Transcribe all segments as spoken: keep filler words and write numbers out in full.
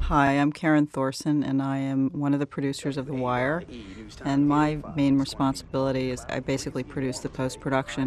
Hi, I'm Karen Thorson, and I am one of the producers of The Wire. And my main responsibility is I basically produce the post-production.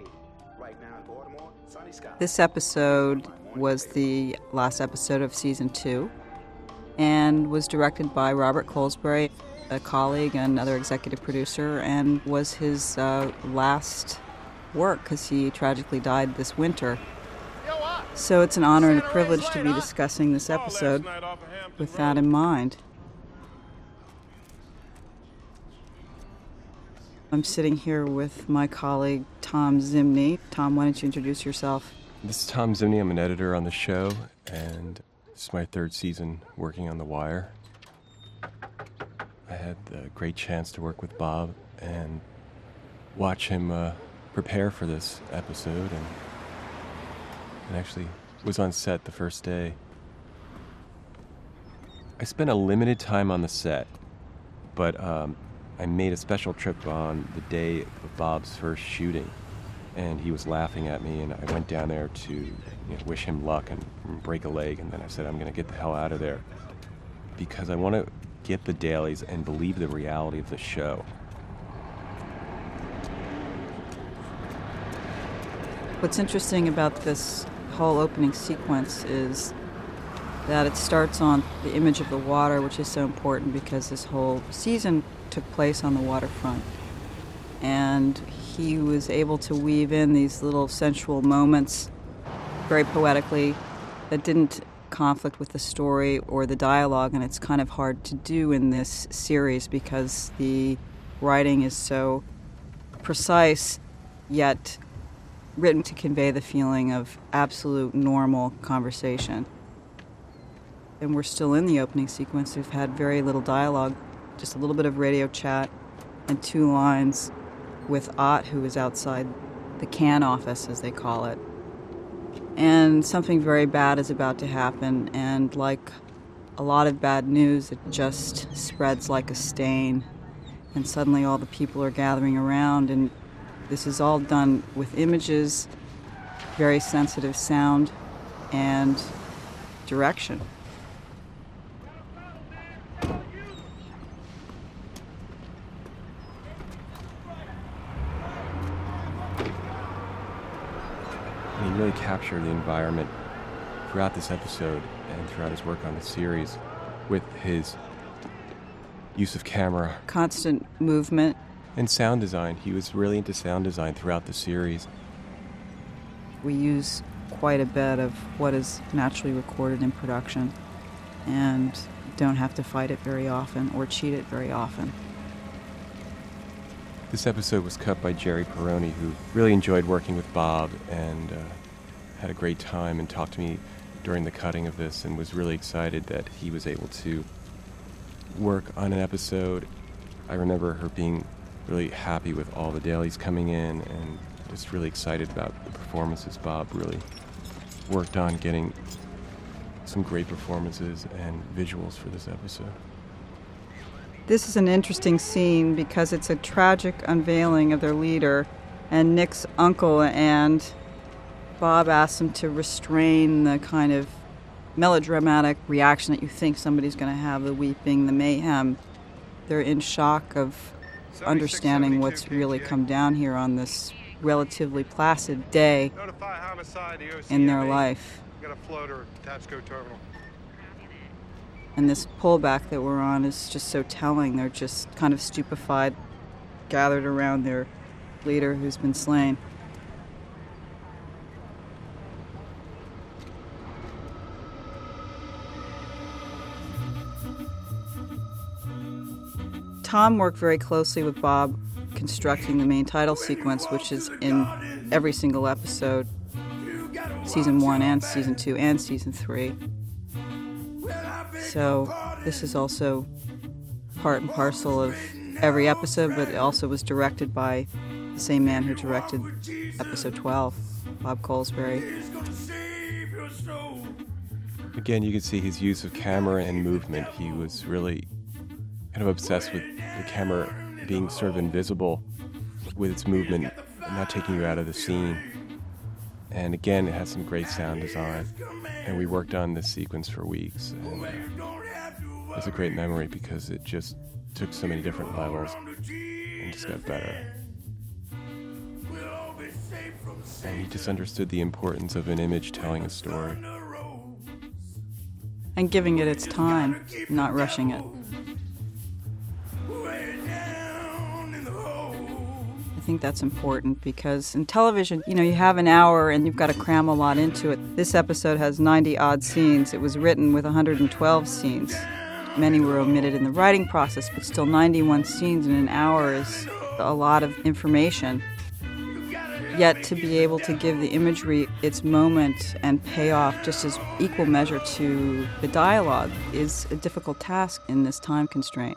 This episode was the last episode of season two and was directed by Robert Colesbury, a colleague and other executive producer, and was his uh, last work because he tragically died this winter. So it's an honor and a privilege to be discussing this episode with that in mind. I'm sitting here with my colleague, Tom Zimney. Tom, why don't you introduce yourself? This is Tom Zimney. I'm an editor on the show, and this is my third season working on The Wire. I had the great chance to work with Bob and watch him uh, prepare for this episode, and and actually was on set the first day. I spent a limited time on the set, but um, I made a special trip on the day of Bob's first shooting, and he was laughing at me, and I went down there to you know, wish him luck and, and break a leg, and then I said, I'm going to get the hell out of there because I want to get the dailies and believe the reality of the show. What's interesting about this whole opening sequence is that it starts on the image of the water, which is so important because this whole season took place on the waterfront. And he was able to weave in these little sensual moments very poetically that didn't conflict with the story or the dialogue, and it's kind of hard to do in this series because the writing is so precise, yet written to convey the feeling of absolute normal conversation. And we're still in the opening sequence. We've had very little dialogue, just a little bit of radio chat and two lines with Ott, who is outside the can office, as they call it. And something very bad is about to happen, and like a lot of bad news, it just spreads like a stain, and suddenly all the people are gathering around, and this is all done with images, very sensitive sound, and direction. And he really captured the environment throughout this episode and throughout his work on the series with his use of camera. Constant movement. And sound design. He was really into sound design throughout the series. We use quite a bit of what is naturally recorded in production and don't have to fight it very often or cheat it very often. This episode was cut by Jerry Peroni, who really enjoyed working with Bob and uh, had a great time and talked to me during the cutting of this and was really excited that he was able to work on an episode. I remember her being really happy with all the dailies coming in and just really excited about the performances. Bob really worked on getting some great performances and visuals for this episode. This is an interesting scene because it's a tragic unveiling of their leader and Nick's uncle, and Bob asks him to restrain the kind of melodramatic reaction that you think somebody's going to have, the weeping, the mayhem. They're in shock of understanding what's really come down here on this relatively placid day in their life. And this pullback that we're on is just so telling. They're just kind of stupefied, gathered around their leader who's been slain. Tom worked very closely with Bob constructing the main title sequence, which is in every single episode, season one and season two and season three. So this is also part and parcel of every episode, but it also was directed by the same man who directed episode twelve, Bob Colesbury. Again, you can see his use of camera and movement. He was really kind of obsessed with the camera being sort of invisible with its movement and not taking you out of the scene. And again, it has some great sound design. And we worked on this sequence for weeks. And, uh, is a great memory because it just took so many different levels and just got better. And he just understood the importance of an image telling a story. And giving it its time, not rushing it. I think that's important because in television, you know, you have an hour and you've got to cram a lot into it. This episode has ninety odd scenes. It was written with one hundred twelve scenes. Many were omitted in the writing process, but still ninety-one scenes in an hour is a lot of information. Yet to be able to give the imagery its moment and pay off just as equal measure to the dialogue is a difficult task in this time constraint.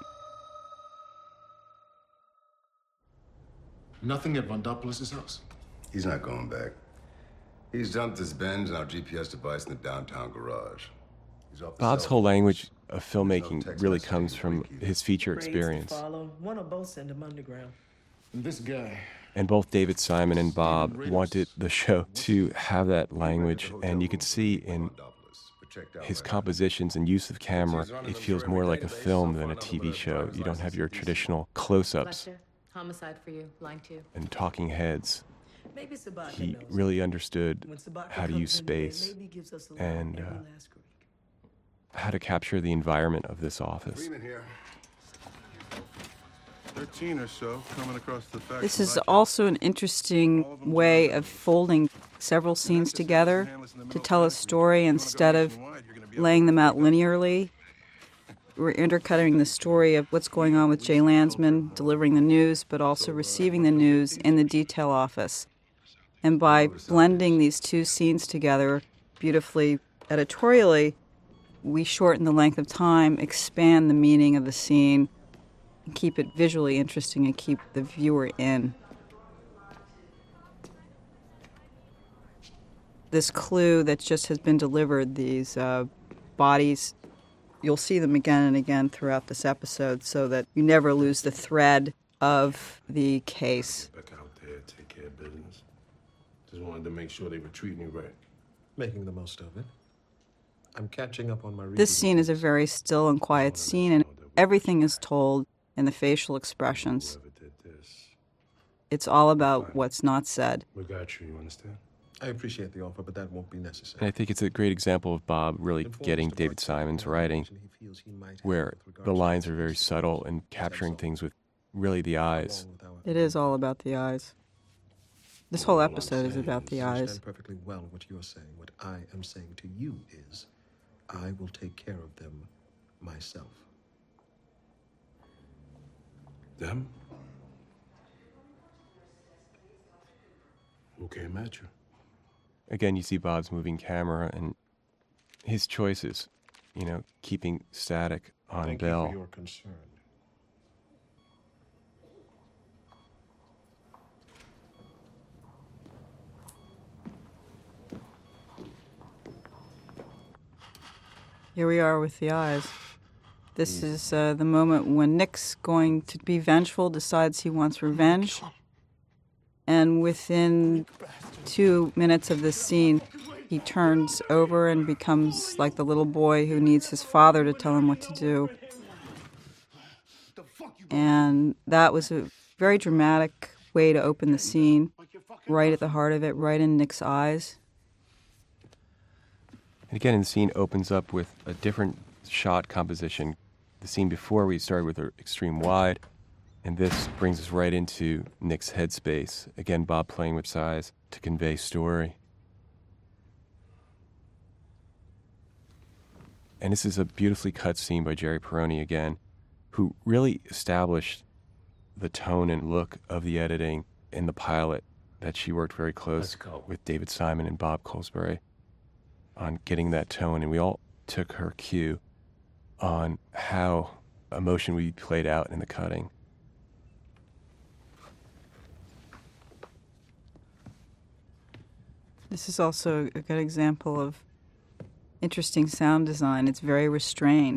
Nothing at Vondopoulos' house? He's not going back. He's dumped his Benz and our G P S device in the downtown garage. He's off the Bob's cell whole phone. language of There's no filmmaking text really messaging comes to from wake you. his feature Grades to experience. follow. One or both send him underground. And this guy. And both David Simon and Bob Steven Rados. wanted the show to have that language, Rented a and you hotel could room see for in Vondopoulos, but checked out his right compositions and use of camera, it feels more like a film than a T V show. You don't have your traditional close-ups Lester, homicide for you, line two. and talking heads. Maybe Sabatka He knows. really understood When Sabatka how to comes use in today, space maybe he gives us a and, line every uh, last Greek. how to capture the environment of this there. office. Freeman here. thirteen or so coming across the factory. This is also an interesting way of folding several scenes together to tell a story instead of laying them out linearly. We're intercutting the story of what's going on with Jay Landsman, delivering the news, but also receiving the news in the detail office. And by blending these two scenes together beautifully editorially, we shorten the length of time, expand the meaning of the scene, and keep it visually interesting and keep the viewer in. This clue that just has been delivered, these uh, bodies, you'll see them again and again throughout this episode so that you never lose the thread of the case. Back out there, take care of business. Just wanted to make sure they were treating you right. Making the most of it. I'm catching up on my reading. This scene is a very still and quiet scene, and everything is told in the facial expressions. Whoever did this, It's all about what's not said. we got you, you understand? I appreciate the offer, but that won't be And necessary. I think it's a great example of Bob really Informs getting the David parts of Simon's the writing, information he feels he might have where with regards the to lines this are very case. subtle and capturing things with really the eyes. Along with our- It is all about the eyes. This whole All I'm episode is saying about is the I eyes. understand perfectly well what you're saying. What I am saying to you is, I will take care of them myself. Them? Who came at you? Again, you see Bob's moving camera and his choices, you know, keeping static on Thank Bell. you for your concern. Here we are with the eyes. This is uh, the moment when Nick's going to be vengeful, decides he wants revenge. And within two minutes of this scene, he turns over and becomes like the little boy who needs his father to tell him what to do. And that was a very dramatic way to open the scene, right at the heart of it, right in Nick's eyes. And again, the scene opens up with a different shot composition. The scene before, we started with an extreme wide, and this brings us right into Nick's headspace. Again, Bob playing with size to convey story. And this is a beautifully cut scene by Jerry Peroni again, who really established the tone and look of the editing in the pilot that she worked very close with David Simon and Bob Colesbury on getting that tone, and we all took her cue on how emotion would be played out in the cutting. This is also a good example of interesting sound design. It's very restrained.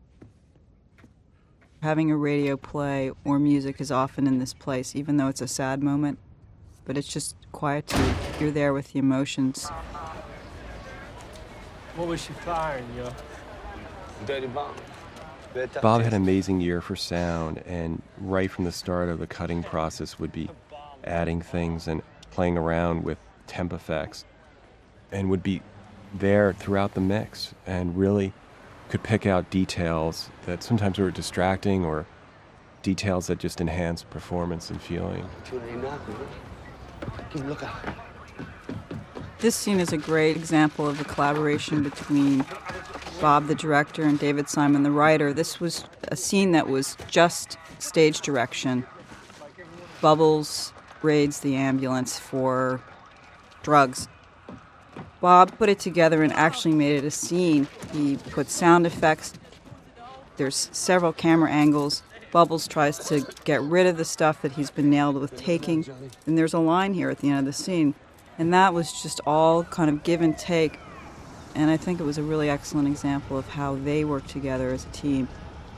Having a radio play or music is often in this place, even though it's a sad moment, but it's just quiet to you. You're there with the emotions. What was she firing, yo? Dirty bomb. Bob had an amazing ear for sound, and right from the start of the cutting process would be adding things and playing around with temp effects, and would be there throughout the mix and really could pick out details that sometimes were distracting or details that just enhanced performance and feeling. This scene is a great example of the collaboration between Bob, the director, and David Simon, the writer. This was a scene that was just stage direction. Bubbles raids the ambulance for drugs. Bob put it together and actually made it a scene. He put sound effects. There's several camera angles. Bubbles tries to get rid of the stuff that he's been nailed with taking. And there's a line here at the end of the scene. And that was just all kind of give and take. And I think it was a really excellent example of how they work together as a team.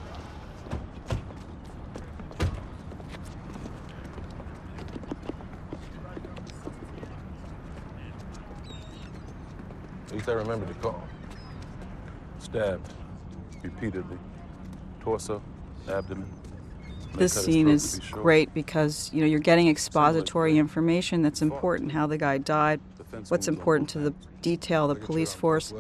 At least I remember the call. Stabbed repeatedly. Torso, abdomen. This scene is great because, you know, you're getting expository information that's important, how the guy died, what's important to the detail, the police force.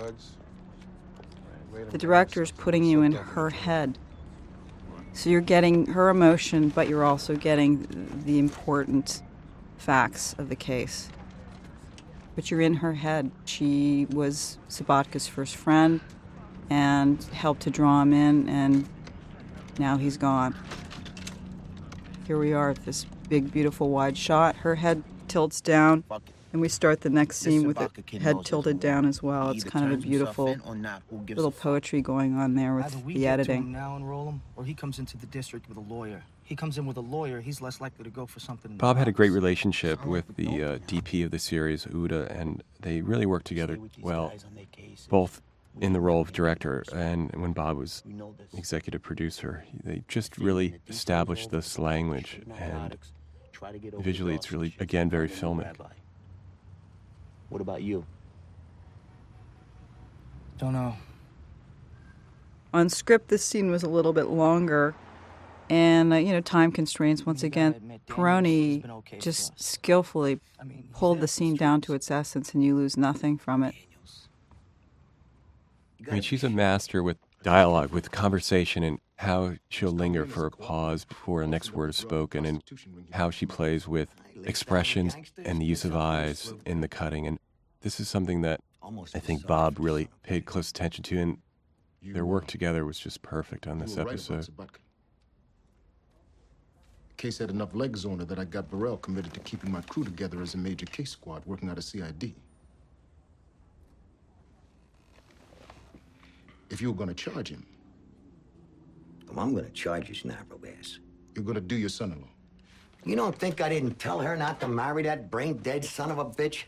The director's putting you in her head. So you're getting her emotion, but you're also getting the important facts of the case. But you're in her head. She was Sabatka's first friend and helped to draw him in, and now he's gone. Here we are at this big, beautiful, wide shot. Her head tilts down, and we start the next scene with it head tilted down as well. It's kind of a beautiful little poetry going on there with the editing. Now and roll him, or he comes into the district with a lawyer. He comes in with a lawyer, he's less likely to go for something. Bob had a great relationship with the uh, D P of the series, Uda, and they really worked together well, both in the role of director and when Bob was executive producer. They just really established this language, and visually it's really, again, very filmic. What about you? Don't know. On script, this scene was a little bit longer, and, uh, you know, time constraints once again. Peroni just skillfully pulled the scene down to its essence, and you lose nothing from it. I mean, she's a master with dialogue, with conversation, and how she'll linger for a pause before the next word is spoken, and how she plays with expressions and the use of eyes in the cutting. And this is something that I think Bob really paid close attention to, and their work together was just perfect on this episode. Case had enough legs on it that I got Burrell committed to keeping my crew together as a major case squad working out of C I D. If you were going to charge him... Well, I'm going to charge his narrow ass. You're going to do your son-in-law. You don't think I didn't tell her not to marry that brain-dead son of a bitch?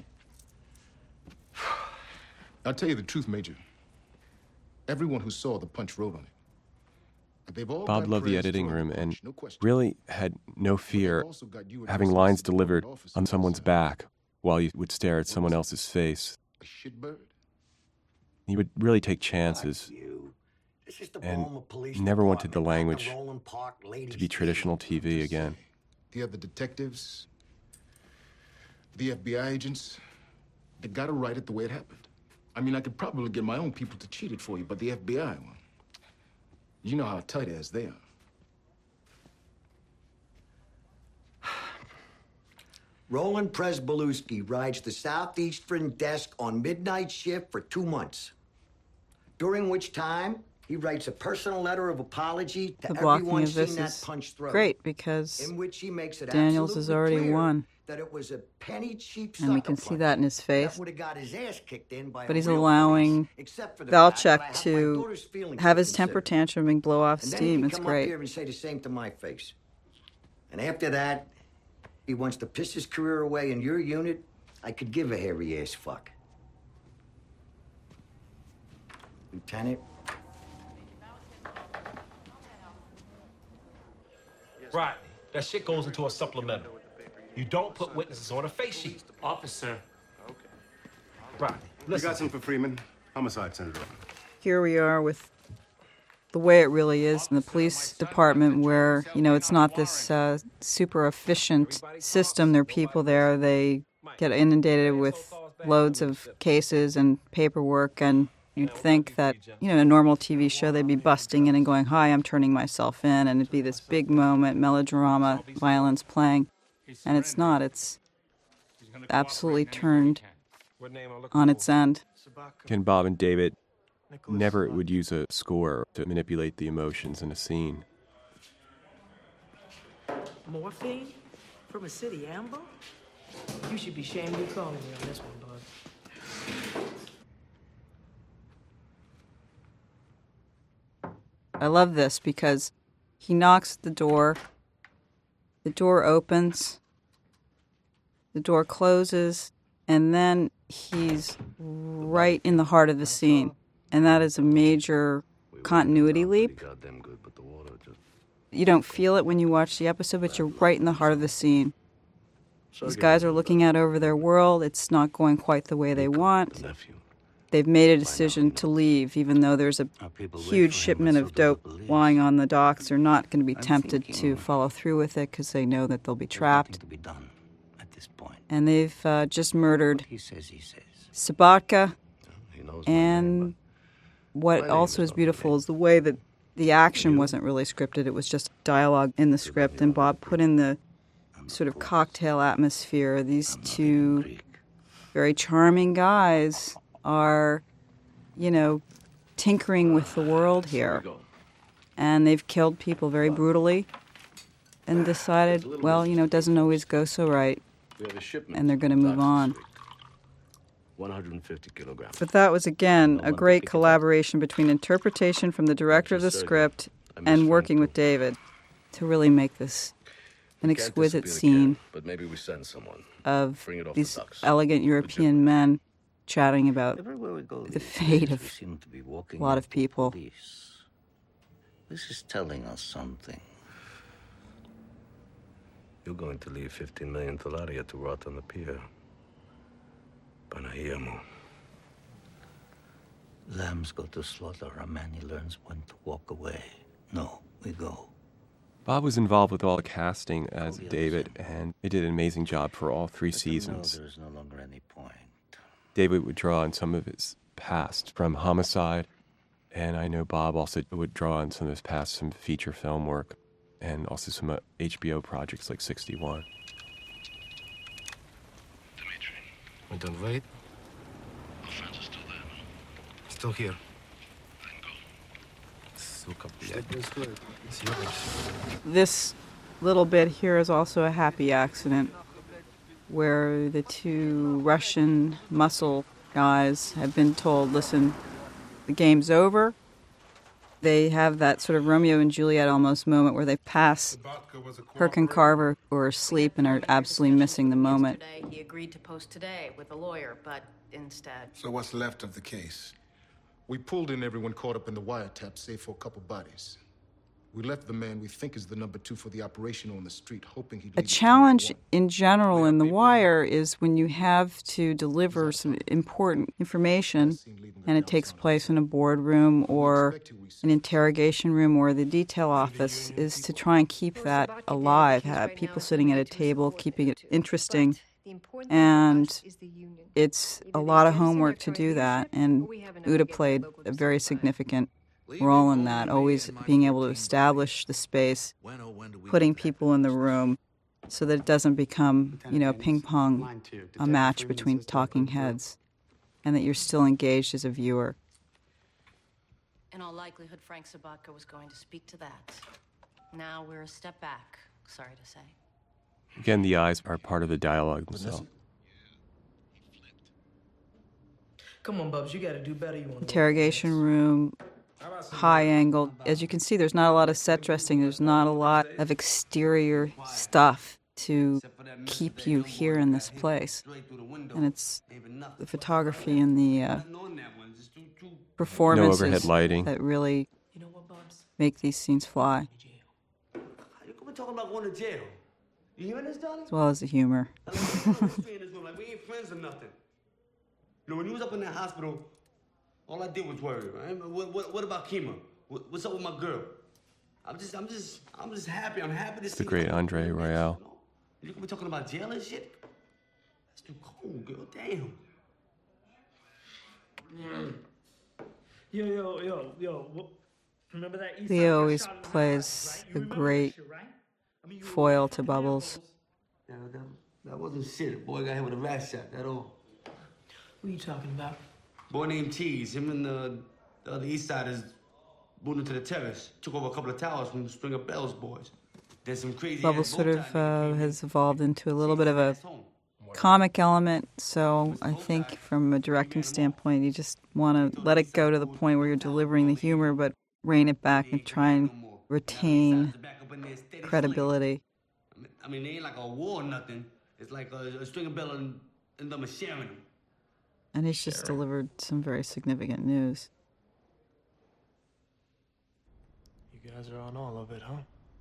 I'll tell you the truth, Major. Everyone who saw the punch wrote on it. They've all Bob got loved the prayers editing for room the and punch, no question. really had no fear also got you having and lines Mister delivered Officer on someone's Officer. back while you would stare at someone else's face. A shitbird? He would really take chances and never wanted the language to be traditional T V again. The other detectives, the F B I agents, they got to write it the way it happened. I mean, I could probably get my own people to cheat it for you, but the F B I one, you know how tight ass they are. Roland Presbolewski rides the southeastern desk on midnight shift for two months, during which time he writes a personal letter of apology to The blocking everyone of this seen that is punch throat. great because in which he makes it Daniels has absolutely already clear won. that it was a penny cheap And we sucker can see punch that in his face. that would have got his ass kicked in by But a he's real allowing police, except for the fact that I Valchek have my to daughter's feelings have to his temper consider. tantrum and blow off And then steam. he It's come great. up here and say the same to my face. And after that, he wants to piss his career away in your unit. I could give a hairy ass fuck. Lieutenant. Right. That shit goes into a supplemental. You don't put witnesses on a face sheet. Officer. Right. We Listen. got some for Freeman. Homicide, Senator. Here we are with the way it really is in the police department, where, you know, it's not this uh, super efficient system. There are people there, they get inundated with loads of cases and paperwork, and you'd think that, you know, in a normal T V show, they'd be busting in and going, hi, I'm turning myself in, and it'd be this big moment, melodrama, violence playing. And it's not. It's absolutely turned on its end. And Bob and David never would use a score to manipulate the emotions in a scene. Morphine? From a city amber? You should be ashamed you calling me on this one, bud. I love this because he knocks at the door, the door opens, the door closes, and then he's right in the heart of the scene. And that is a major continuity leap. You don't feel it when you watch the episode, but you're right in the heart of the scene. These guys are looking out over their world. It's not going quite the way they want. They've made a decision to leave, even though there's a huge shipment of dope lying on the docks. They're not going to be tempted to follow through with it because they know that they'll be trapped. And they've uh, just murdered Sabatka. And what also is beautiful is the way that the action wasn't really scripted. It was just dialogue in the script, and Bob put in the sort of cocktail atmosphere. These two very charming guys are, you know, tinkering with the world here. And they've killed people very brutally and decided, well, you know, it doesn't always go so right. And they're going to move on. one hundred fifty kilograms. But that was, again, a great collaboration between interpretation from the director of the script and working with David to really make this an exquisite scene but maybe we send someone. of these elegant European men chatting about the fate of a lot of people. This is telling us something. You're going to leave fifteen million Thalaria to rot on the pier. Panahiamu. Lambs go to slaughter. A man he learns when to walk away. No, we go. Bob was involved with all the casting as David, and they did an amazing job for all three seasons. There is no longer any point. David would draw on some of his past from Homicide, and I know Bob also would draw on some of his past, some feature film work, and also some uh, H B O projects like sixty-one. Dimitri. We don't wait. Our friends are still there. Still here. Then go. Сука, блядь. This little bit here is also a happy accident where the two Russian muscle guys have been told, listen, the game's over. They have that sort of Romeo and Juliet almost moment where they pass Herc and Carver who are asleep and are absolutely missing the moment. Yesterday, he agreed to post today with a lawyer, but instead... So what's left of the case? We pulled in everyone caught up in the wiretap, save for a couple bodies. We left the man we think is the number two for the operation on the street, hoping he'd... A challenge in general in The Wire is when you have to deliver some important information and it takes place in a boardroom or an interrogation room or the detail office, is to try and keep that alive, have people sitting at a table, keeping it interesting. And it's a lot of homework to do that, and Uda played a very significant role in that, always being able to establish the space, putting people in the room so that it doesn't become, you know, a ping-pong a match between talking heads, and that you're still engaged as a viewer. In all likelihood, Frank Sabatka was going to speak to that. Now we're a step back, sorry to say. Again, the eyes are part of the dialogue themselves. Come on, Bubs, you gotta do better. You want Interrogation room, high angle. As you can see, there's not a lot of set dressing. There's not a lot of exterior stuff to keep you here in this place. And it's the photography and the uh, performances no overhead lighting that really make these scenes fly. Talking about going to jail. You hearing this, darling? As well as the humor. We ain't friends or nothing. You know, when you was up in that hospital, all I did was worry, right? What, what, what about Kima? What, what's up with my girl? I'm just, I'm just, I'm just happy. I'm happy to see The great Andre Royale. You gonna be talking about jail and shit? That's too cold, girl. Damn. Mm. Yo, yo, yo, yo. Remember that East Leo Side always shot in the plays house, right? the You remember great that shit, right? I mean, you foil were to Bubbles. Yeah, that, that wasn't shit. The boy got hit with a rat shot. That all. What are you talking about? Boy named Tease. Him and the, the other East Siders moved into the terrace. Took over a couple of towers from the Stringer Bells boys. There's some crazy. Bubbles sort of uh, has evolved into a little bit of a comic element, so I think from a directing standpoint, you just want to let it go to the point where you're delivering the humor, but rein it back and try and retain credibility. I mean, they ain't like a war or nothing. It's like a, a Stringer Bell and, and them are sharing them. And he's just delivered some very significant news. You guys are on all of it, huh?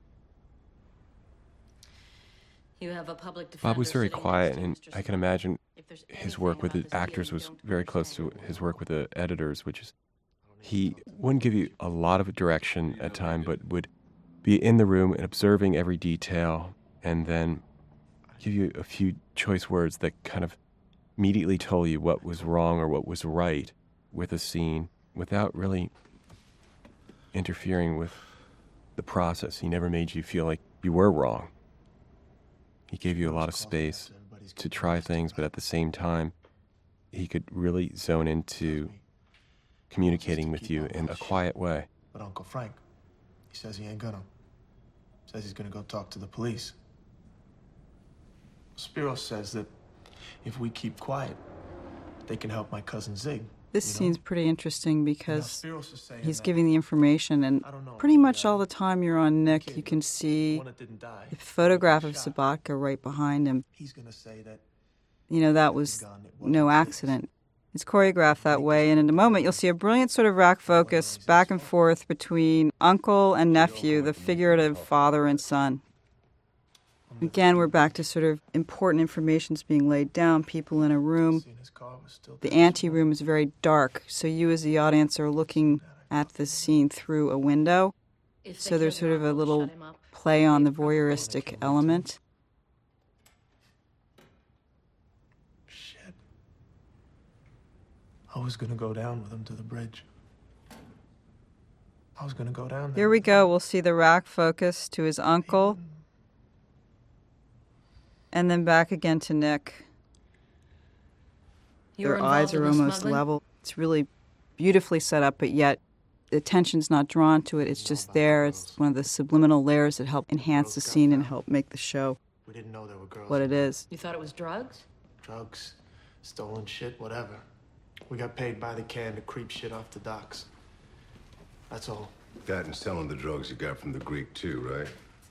You have a public defender Bob was very sitting quiet, next to and Mister I can imagine If there's his work with the anything about this actors deal you was don't very close to his work with the editors, which is he wouldn't give you a lot of direction at time, but would be in the room and observing every detail, and then give you a few choice words that kind of immediately told you what was wrong or what was right with a scene without really interfering with the process. He never made you feel like you were wrong. He gave you a lot of space to try things, but at the same time, he could really zone into communicating with you in a quiet way. But Uncle Frank, he says he ain't gonna. Says he's gonna go talk to the police. Spiros says that if we keep quiet, they can help my cousin Zig. This you know? scene's pretty interesting because You know, Spiros is saying he's that- giving the information, and I don't know, pretty much all the time you're on Nick, you can see one that didn't die, the photograph of Sabatka right behind him. he's gonna say that You know, that was no accident. It's choreographed that way, and in a moment you'll see a brilliant sort of rack focus back and forth between uncle and nephew, the figurative father and son. Again, we're back to sort of important information's being laid down, people in a room. The ante-room is very dark, so you as the audience are looking at this scene through a window. So there's sort of a little play on the voyeuristic element. shit. I was gonna go down with him to the bridge. I was gonna go down there. Here we go. We'll see the rack focus to his uncle. And then back again to Nick. You were Their eyes involved in are the almost smuggling? level. It's really beautifully set up, but yet the attention's not drawn to it. It's just there. It's one of the subliminal layers that help enhance the scene and help make the show We didn't know there were girls. what it is. You thought it was drugs? Drugs, stolen shit, whatever. We got paid by the can to creep shit off the docks. That's all. That and selling the drugs you got from the Greek, too, right?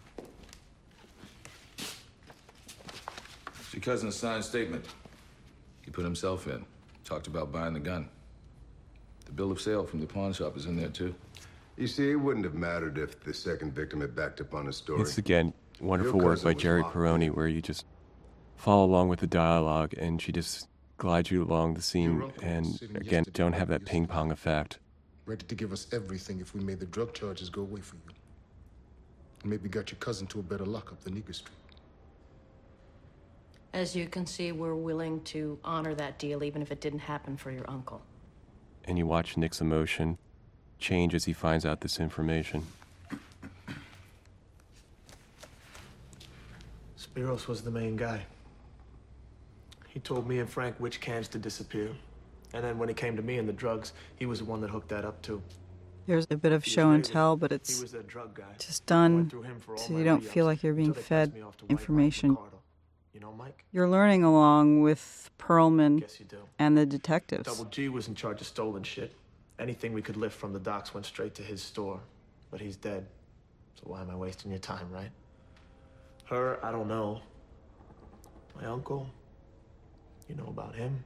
Your cousin signed statement. He put himself in. Talked about buying the gun. The bill of sale from the pawn shop is in there, too. You see, it wouldn't have mattered if the second victim had backed up on his story. It's, again, wonderful Your work cousin by was Jerry locked Peroni, where you just follow along with the dialogue, and she just glides you along the scene, and again, don't have that ping pong effect. Ready to give us everything if we made the drug charges go away for you. And maybe got your cousin to a better lockup than Eager Street. As you can see, we're willing to honor that deal even if it didn't happen for your uncle. And you watch Nick's emotion change as he finds out this information. Spiros was the main guy. He told me and Frank which cans to disappear. And then when it came to me and the drugs, he was the one that hooked that up too. There's a bit of show and tell, but it's He was that drug guy. just done Went through him for all so my you don't re-ups feel like you're being until they fed passed me off to White Mike information. Ricardo. You know Mike? You're learning along with Perlman Guess you do. and the detectives. Double G was in charge of stolen shit. Anything we could lift from the docks went straight to his store. But he's dead. So why am I wasting your time, right? Her, I don't know. My uncle, you know about him.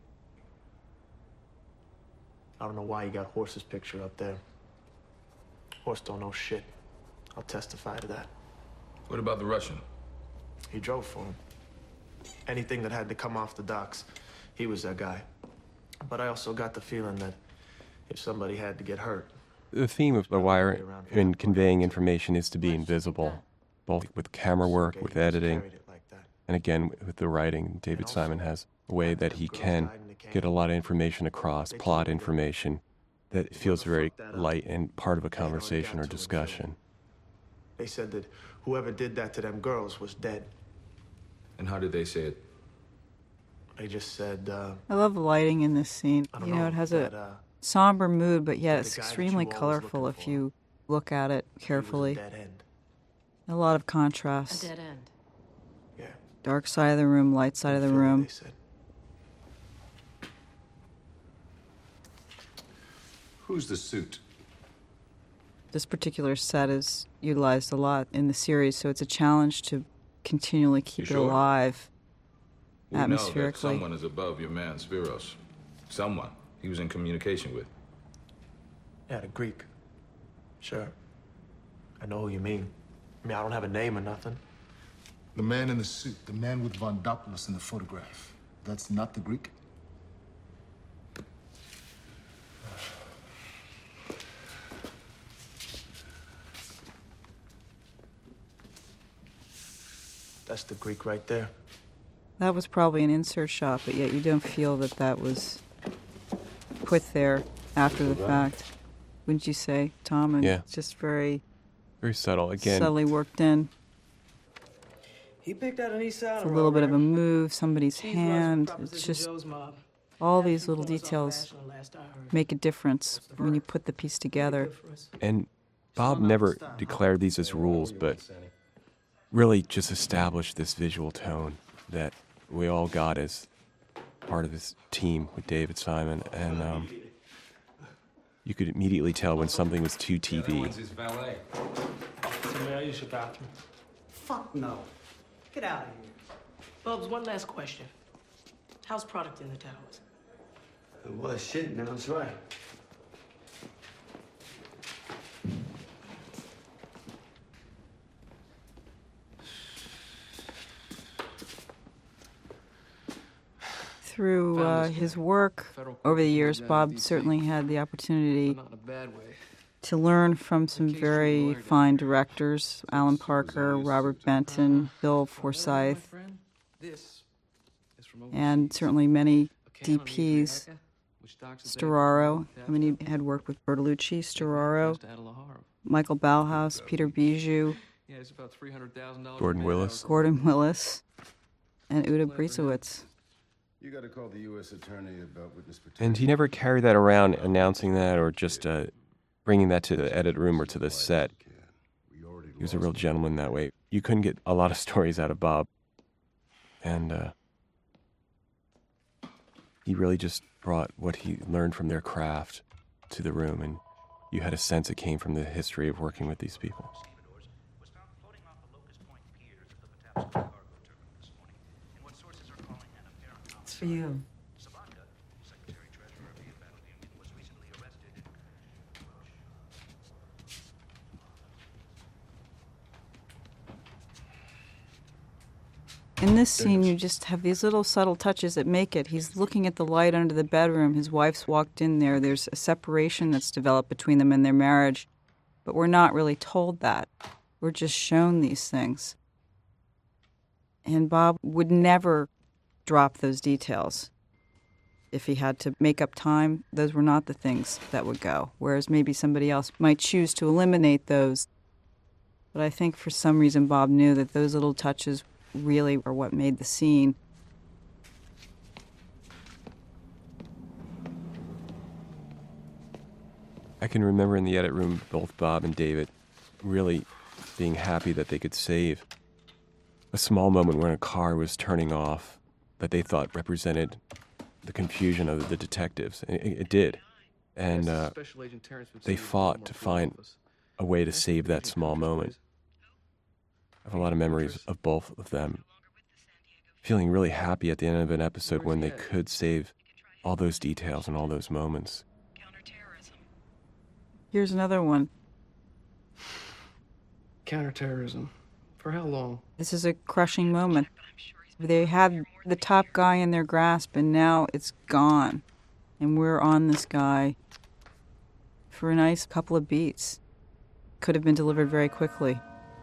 I don't know why you got Horse's picture up there. Horse don't know shit. I'll testify to that. What about the Russian? He drove for him. Anything that had to come off the docks, he was that guy. But I also got the feeling that if somebody had to get hurt, The theme of The Wire in conveying information is to be invisible, both with camera work, with editing, and again, with the writing. David Simon has a way that he can get a lot of information across, plot information, that feels very light and part of a conversation or discussion. They said that whoever did that to them girls was dead. And how did they say it? They just said, uh... I love the lighting in this scene. I don't You know, know, it has that, a uh, somber mood, but yet the it's guy that extremely you were always colorful looking if for. you look at it carefully. dead end. A lot of A contrast. dead end. Yeah. Dark side of the room, light side of the room. Who's the suit? This particular set is utilized a lot in the series, so it's a challenge to continually keep You it sure? alive We know that atmospherically. someone is above your man, Spiros. Someone he was in communication with. Yeah, the Greek. Sure. I know who you mean. I mean, I don't have a name or nothing. The man in the suit, the man with Vondopoulos in the photograph. That's not the Greek? That's the Greek right there. That was probably an insert shot, but yet you don't feel that that was put there after the fact. Wouldn't you say, Tom? And Yeah. It's just very Very subtle. Again, subtly worked in. He picked out an East Side It's a little bit of a move, somebody's hand. It's just all these little details make a difference when you put the piece together. and Bob never declared these as rules, but really just established this visual tone that we all got as part of this team with David Simon. And um, you could immediately tell when something was too T V. valet. May I use your bathroom? Fuck no. Get out of here. Bubs, one last question. How's product in the towers? It was shit, now it's right. Through uh, his work over the years, Bob certainly had the opportunity to learn from some very fine directors, Alan Parker, Robert Benton, Bill Forsyth, and certainly many D Ps. Storaro, I mean, he had worked with Bertolucci, Storaro, Michael Bauhaus, Peter Bijou, Gordon Willis. Gordon Willis, and Uda Briesewitz. You got to call the U S attorney about witness protection. And he never carried that around announcing that or just uh, bringing that to the edit room or to the set. He was a real gentleman that way. You couldn't get a lot of stories out of Bob. And uh, he really just brought what he learned from their craft to the room, and you had a sense it came from the history of working with these people. It's for you. In this scene, you just have these little subtle touches that make it. He's looking at the light under the bedroom. His wife's walked in there. There's a separation that's developed between them in their marriage. But we're not really told that. We're just shown these things. And Bob would never drop those details. If he had to make up time, those were not the things that would go. Whereas maybe somebody else might choose to eliminate those. But I think for some reason Bob knew that those little touches really are what made the scene. I can remember in the edit room, both Bob and David really being happy that they could save a small moment when a car was turning off that they thought represented the confusion of the detectives. It, it did. And uh, they fought to find a way to save that small moment. I have a lot of memories of both of them feeling really happy at the end of an episode when they could save all those details and all those moments. Here's another one. Counterterrorism. For how long? This is a crushing moment. They had the top guy in their grasp, and now it's gone. And we're on this guy for a nice couple of beats. Could have been delivered very quickly.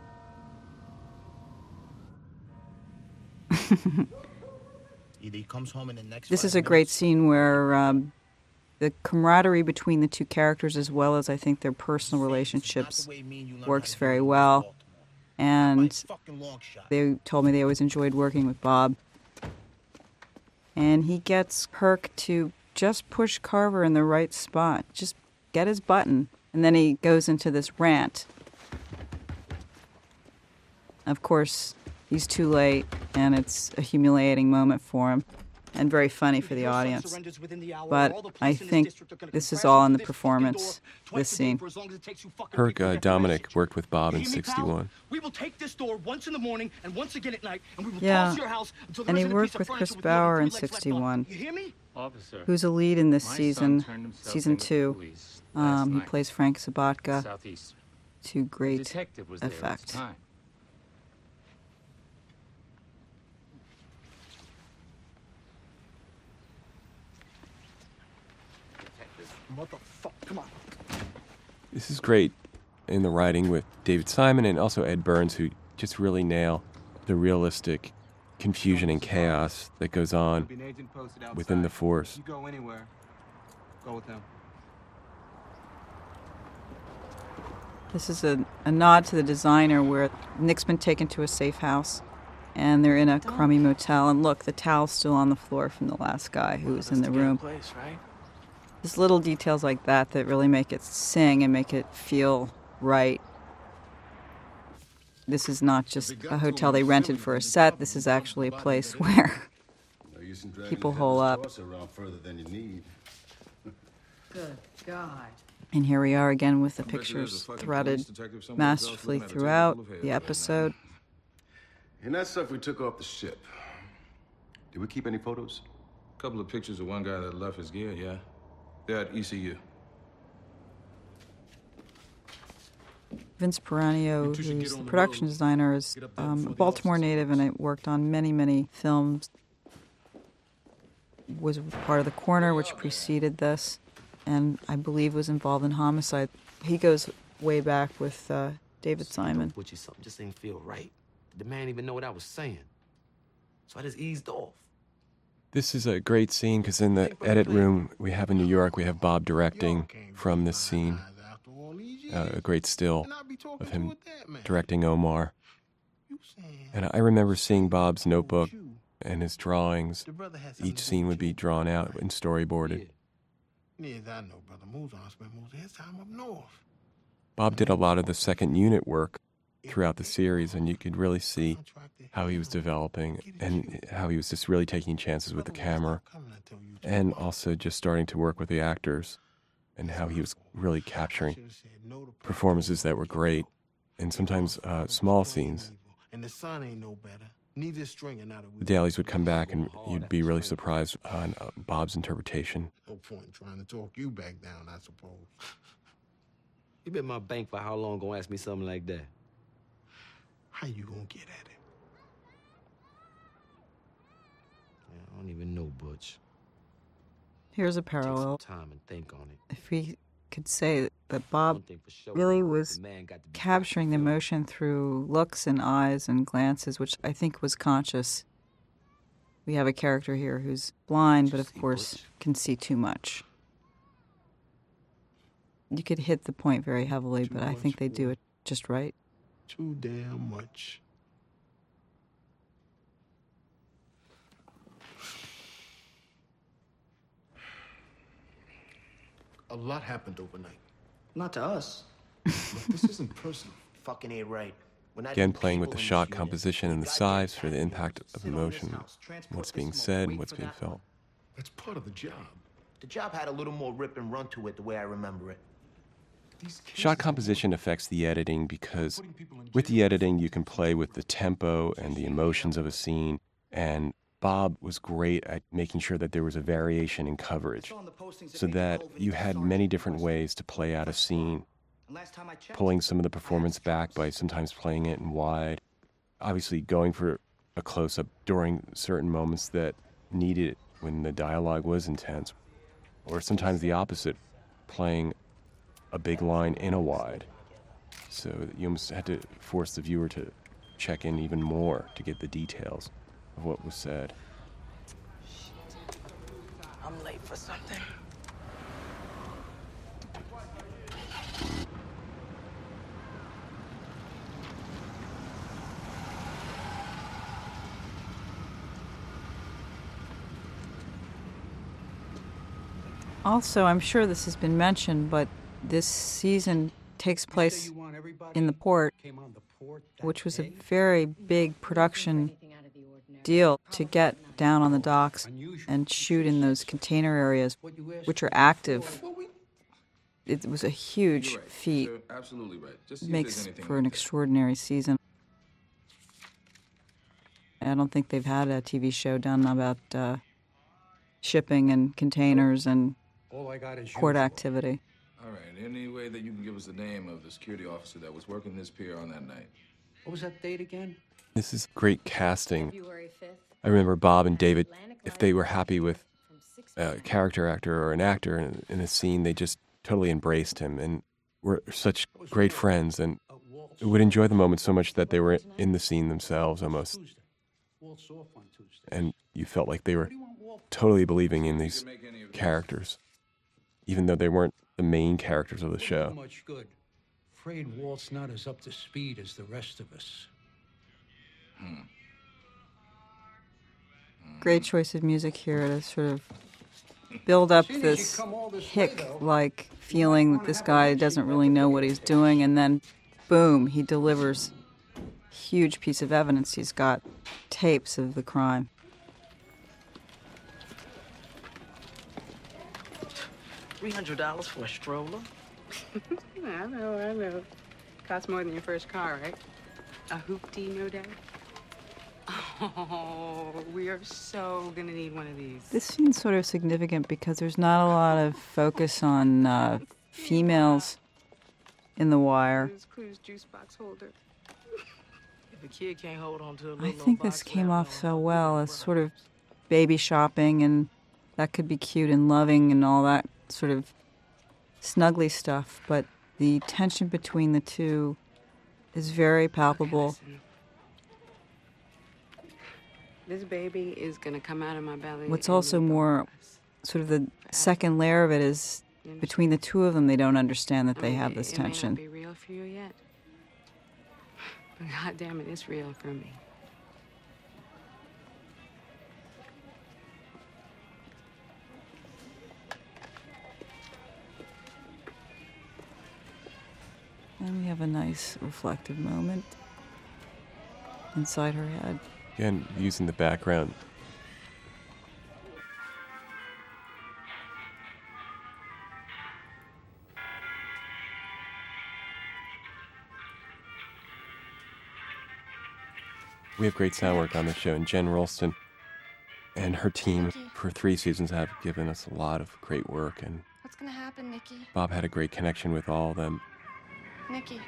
Either he comes home in the next This five is a great minutes- scene where um, the camaraderie between the two characters, as well as I think their personal relationships, works very well. And they told me they always enjoyed working with Bob. And he gets Herc to just push Carver in the right spot, just get his button. And then he goes into this rant. Of course, he's too late, and it's a humiliating moment for him, and very funny for the audience. But I think this is all in the performance, this scene. Herc uh, Dominic worked with Bob in sixty-one. We will take this door once in the morning and once again at night, and we will Yeah, toss your house until the and he rest of the worked piece of with furniture Chris with Bauer no in legs left on. sixty-one, You hear me? Officer, who's a lead in this my son season, turned himself season in with the two. police Um, last he night. plays Frank Sabatka Southeast. to great Detective was there at the effect. time. Motherfucker, come on. This is great in the writing with David Simon and also Ed Burns, who just really nail the realistic confusion and chaos that goes on within the force. You go anywhere, go with him. This is a, a nod to the designer where Nick's been taken to a safe house and they're in a crummy motel. And look, the towel's still on the floor from the last guy who was in the room. Place, right? There's little details like that that really make it sing and make it feel right. This is not just a hotel they rented for a set. This is actually a place where people hole up. Good God. And here we are again with the pictures threaded masterfully throughout the episode. And that stuff we took off the ship. Did we keep any photos? A couple of pictures of one guy that left his gear, yeah. They're at E C U. Vince Piranio, who's the production designer, is um, a Baltimore native and I worked on many, many films. Was part of The Corner, which preceded this, and I believe was involved in Homicide. He goes way back with uh, David Simon. Which is something just didn't feel right. The man didn't even know what I was saying. So I just eased off. This is a great scene because in the edit room we have in New York, we have Bob directing from this scene. Uh, a great still of him directing Omar. And I remember seeing Bob's notebook and his drawings. Each scene would be drawn out and storyboarded. Near as I know, Brother Muzon spent most of his time up north. Bob did a lot of the second unit work throughout the series, and you could really see how he was developing and how he was just really taking chances with the camera and also just starting to work with the actors and how he was really capturing performances that were great and sometimes uh, small scenes. And the sun ain't no better. Neither is string and not a The dailies would come back and you'd be really surprised on uh, Bob's interpretation. No point in trying to talk you back down, I suppose. You been in my bank for how long gonna ask me something like that? How you gonna get at it? Yeah, I don't even know, Butch. Here's a Take some parallel. time and think on it. If we could say that Bob really was capturing the emotion through looks and eyes and glances, which I think was conscious. We have a character here who's blind, but of course can see too much. You could hit the point very heavily, but I think they do it just right. Too damn much. A lot happened overnight. Not to us. Look, this isn't personal. Fucking ain't right. When I Again, do playing with the people in shot this unit, composition and the size for the impact of emotion, what's being said, what's being felt. That's part of the job. The job had a little more rip and run to it the way I remember it. Shot composition affects the editing because with the editing you can play with the tempo and the emotions of a scene, and Bob was great at making sure that there was a variation in coverage so that you had many different ways to play out a scene, pulling some of the performance back by sometimes playing it in wide, obviously going for a close-up during certain moments that needed it when the dialogue was intense, or sometimes the opposite, playing a big line in a wide. So you almost had to force the viewer to check in even more to get the details of what was said. I'm late for something. Also, I'm sure this has been mentioned, but this season takes place in the port, which was a very big production deal to get down on the docks and shoot in those container areas, which are active. It was a huge You're right. feat. You're absolutely right. Just see if Makes there's anything for an like that. extraordinary season. I don't think they've had a T V show done about uh, shipping and containers and All I got is port usual. activity. All right. Any way that you can give us the name of the security officer that was working this pier on that night? What was that date again? This is great casting. I remember Bob and David, if they were happy with a character actor or an actor in, in a scene, they just totally embraced him and were such great friends and would enjoy the moment so much that they were in the scene themselves almost. And you felt like they were totally believing in these characters, even though they weren't the main characters of the show. Much good. Afraid Walt's not as up to speed as the rest of us. Hmm. Great choice of music here to sort of build up this hick-like feeling that this guy doesn't really know what he's doing, and then, boom, he delivers a huge piece of evidence. He's got tapes of the crime. Three hundred dollars for a stroller? I know, I know. Costs more than your first car, right? A hoopty, no doubt. Oh, we are so gonna need one of these. This scene's sort of significant because there's not a lot of focus on uh, females in The Wire. Blue's Clues juice box holder. If a kid can't hold on to a little I old think box this came off so well as sort of baby shopping, and that could be cute and loving and all that sort of snuggly stuff, but the tension between the two is very palpable. This baby is gonna come out of my belly. What's and also more sort of the second layer of it is between the two of them, they don't understand that they have this it may tension. not be real for you yet, but God damn it, it's real for me. And we have a nice reflective moment inside her head. Again, using the background. We have great sound work on the show, and Jen Ralston and her team for three seasons have given us a lot of great work, and What's gonna happen, Nikki? Bob had a great connection with all of them, Nikki.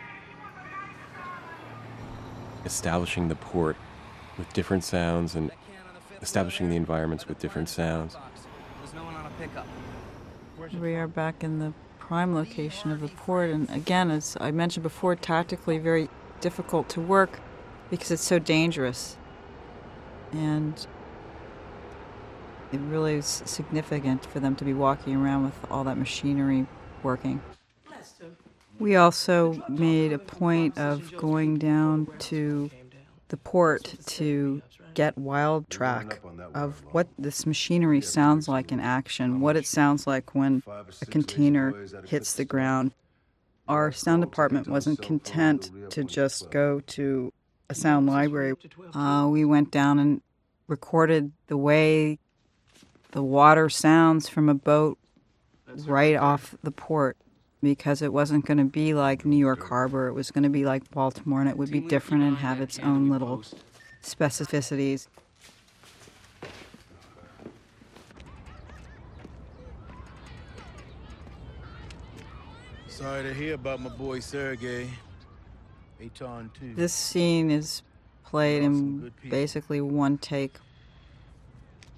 establishing the port with different sounds and establishing the environments with different sounds. There's no one on a pickup. We are back in the prime location of the port, and again, as I mentioned before, tactically very difficult to work because it's so dangerous. And it really is significant for them to be walking around with all that machinery working. We also made a point of going down to the port to get wild track of what this machinery sounds like in action, what it sounds like when a container hits the ground. Our sound department wasn't content to just go to a sound library. Uh, we went down and recorded the way the water sounds from a boat right off the port, because it wasn't going to be like New York Harbor. It was going to be like Baltimore, and it would be different and have its own little specificities. Sorry to hear about my boy Sergey. Aton too. This scene is played in basically one take,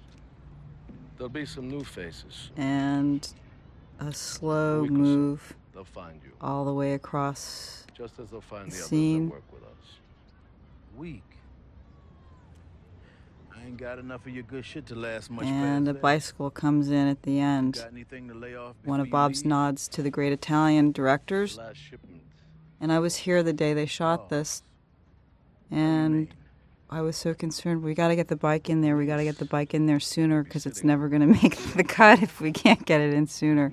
There'll be some new faces. and a slow move They'll find you. all the way across Just as they'll find the the others scene. that work with us. Weak. I ain't got enough of your good shit to last much And past a that. bicycle comes in at the end. Got anything to lay off One before of you Bob's leave? nods to the great Italian directors. Last shipment. And I was here the day they Oh. shot this. And I was so concerned. We got to get the bike in there. We got to get the bike in there sooner because it's never going to make the cut if we can't get it in sooner.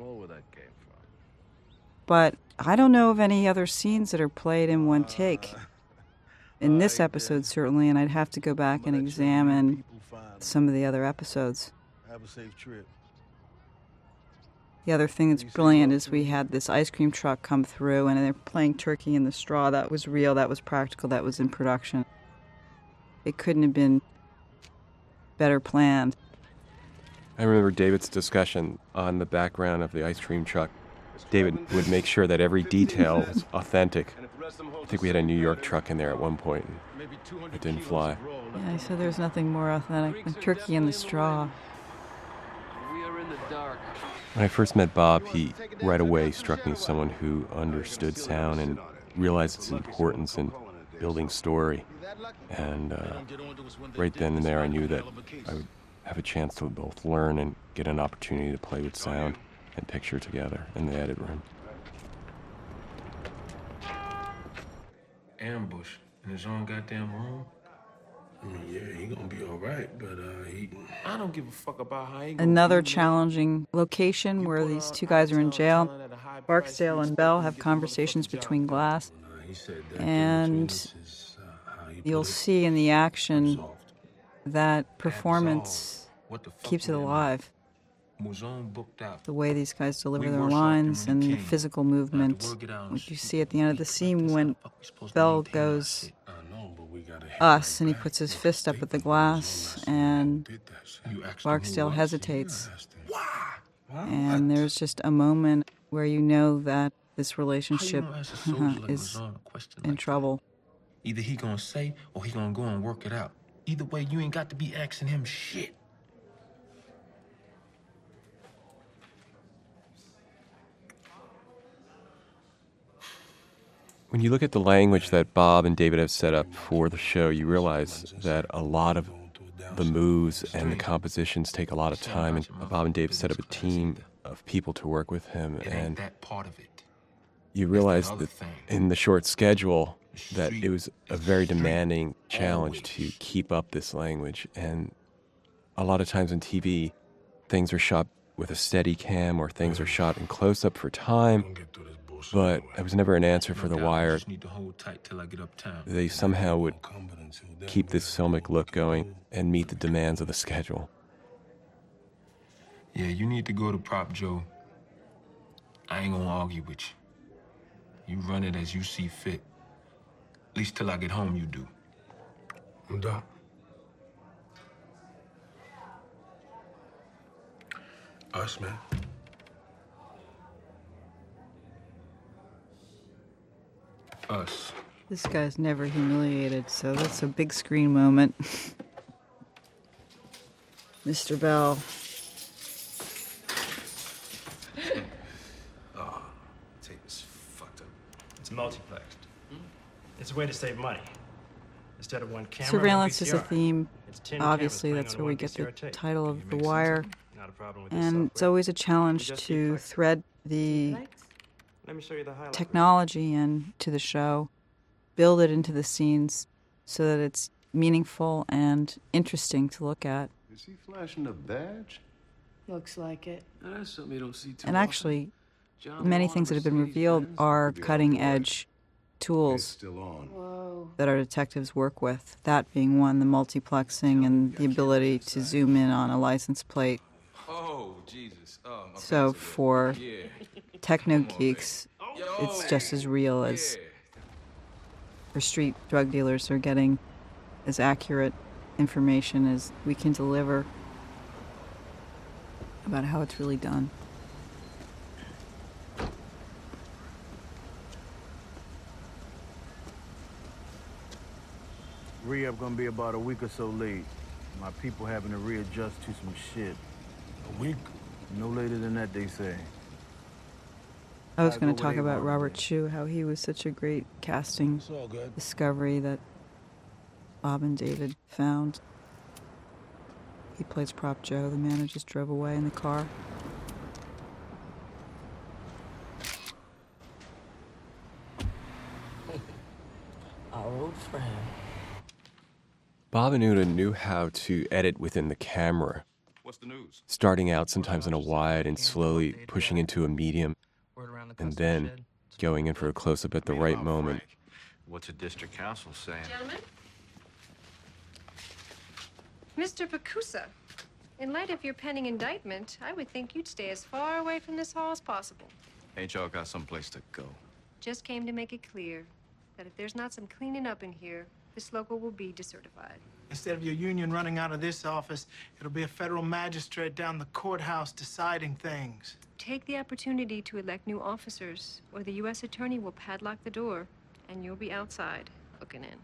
But I don't know of any other scenes that are played in one take. In this episode, certainly, and I'd have to go back and examine some of the other episodes. Have a safe trip. The other thing that's brilliant is we had this ice cream truck come through, and they're playing Turkey in the Straw. That was real, that was practical, that was in production. It couldn't have been better planned. I remember David's discussion on the background of the ice cream truck. David would make sure that every detail was authentic. I think we had a New York truck in there at one point, and it didn't fly. Yeah, I said there's nothing more authentic than Turkey in the Straw. We are in the dark. When I first met Bob, he right away struck me as someone who understood sound and realized its importance in building story. And uh, right then and there, I knew that I would have a chance to both learn and get an opportunity to play with sound and picture together in the edit room. Ambush in his own goddamn room. I mean, yeah, he gonna be all right, but uh, he. I don't give a fuck about how he. Another challenging location where these two guys are in jail. Barksdale and Bell have conversations between glass. And you'll see in the action that performance keeps it alive. The way these guys deliver their lines and the physical movement. What you see at the end of the scene when Bell goes us and he puts his fist up at the glass and Barksdale hesitates. And there's just a moment where you know that this relationship is in trouble. Either he gonna say or he gonna go and work it out. Either way, you ain't got to be asking him shit. When you look at the language that Bob and David have set up for the show, you realize that a lot of the moves and the compositions take a lot of time. And Bob and Dave set up a team of people to work with him. And That part of it. you realize that in the short schedule, that it was a very demanding challenge to keep up this language. And a lot of times on T V, things are shot with a steady cam or things are shot in close-up for time. But it was never an answer for The Wire. They somehow would keep this filmic look going and meet the demands of the schedule. Yeah, you need to go to Prop Joe. I ain't gonna argue with you. You run it as you see fit. At least till I get home, you do. I'm done. Us, man. Us. This guy's never humiliated, so that's a big screen moment. Mister Bell. Oh, tape is fucked up. It's multiplexed. It's a way to save money. Instead of one camera, Surveillance one is a V C R. theme. It's ten Obviously, cameras that's playing where on we one get the V C R tape. title of You The make Wire. sense? Not a problem with this And it's software. always a challenge You just to deflect. thread the Let me show you the highlight. technology into the show, build it into the scenes so that it's meaningful and interesting to look at. Is he flashing a badge? Looks like it. That's something you don't see too And often. actually, John many Warner things that have been Mercedes revealed Benz. are cutting-edge tools Still on. Whoa. that our detectives work with. That being one, the multiplexing and the ability to zoom in on a license plate. Oh, Jesus. Oh, my So bad. for Yeah. techno geeks, it's just as real as for street drug dealers are getting as accurate information as we can deliver about how it's really done. Re-up gonna be about a week or so late. My people having to readjust to some shit. A week? No later than that, they say. I was going to talk about Robert Chu, how he was such a great casting It's all good. discovery that Bob and David found. He plays Prop Joe, the man who just drove away in the car. Our old friend. Bob and Una knew how to edit within the camera. What's the news? Starting out sometimes in a wide and slowly pushing into a medium, and then going in for a close-up at the right moment. What's the district council saying? Gentlemen? Mister Pacusa, in light of your pending indictment, I would think you'd stay as far away from this hall as possible. Ain't y'all got someplace to go? Just came to make it clear that if there's not some cleaning up in here, this local will be decertified. Instead of your union running out of this office, it'll be a federal magistrate down the courthouse deciding things. Take the opportunity to elect new officers, or the U S attorney will padlock the door, and you'll be outside, looking in.